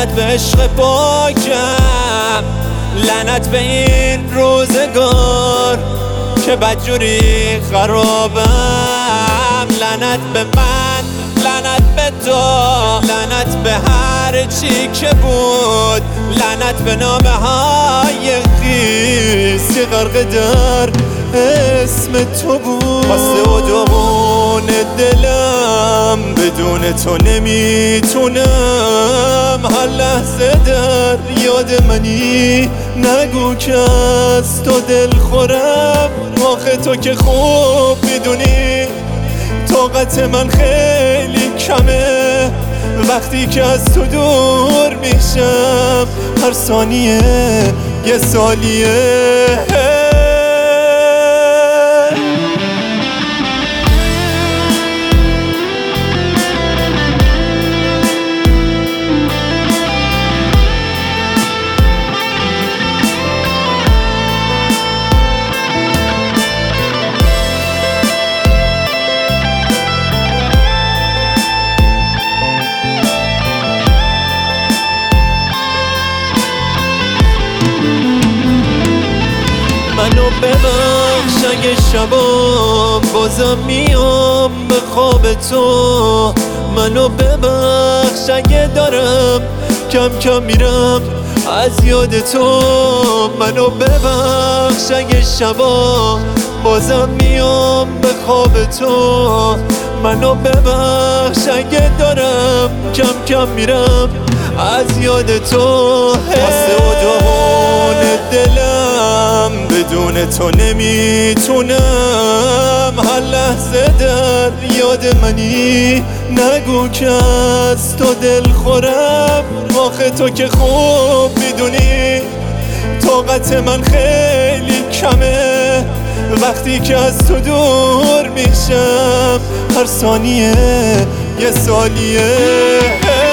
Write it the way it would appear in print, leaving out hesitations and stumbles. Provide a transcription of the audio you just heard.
لعنت به عشق پاکم، لعنت به این روزگار که بدجوری خرابم. لعنت به من، لعنت به تو، لعنت به هر چی که بود، لعنت به نامه های خیس که غرق در اسم تو بود. خسته و داغون دلم، بدون تو نمیتونم. هر لحظه در یاد منی، نگو که از تو دل خورم. آخه تو که خوب میدونی طاقت من خیلی کمه وقتی که از تو دور میشم. هر ثانیه یه سالیه. منو ببخش اگه شبام بازم میام به خواب تو. منو ببخش اگه دارم کم کم میرم از یاد تو. منو ببخش اگه شبام بازم میام به خواب تو. منو ببخش اگه دارم کم کم میرم از یاد تو. خسته و داغون دلم، بدون تو نمیتونم. هر لحظه در یاد منی، نگو که از تو دل خورم. آخه تو که خوب میدونی طاقت من خیلی کمه وقتی که از تو دور میشم. هر ثانیه یه سالیه.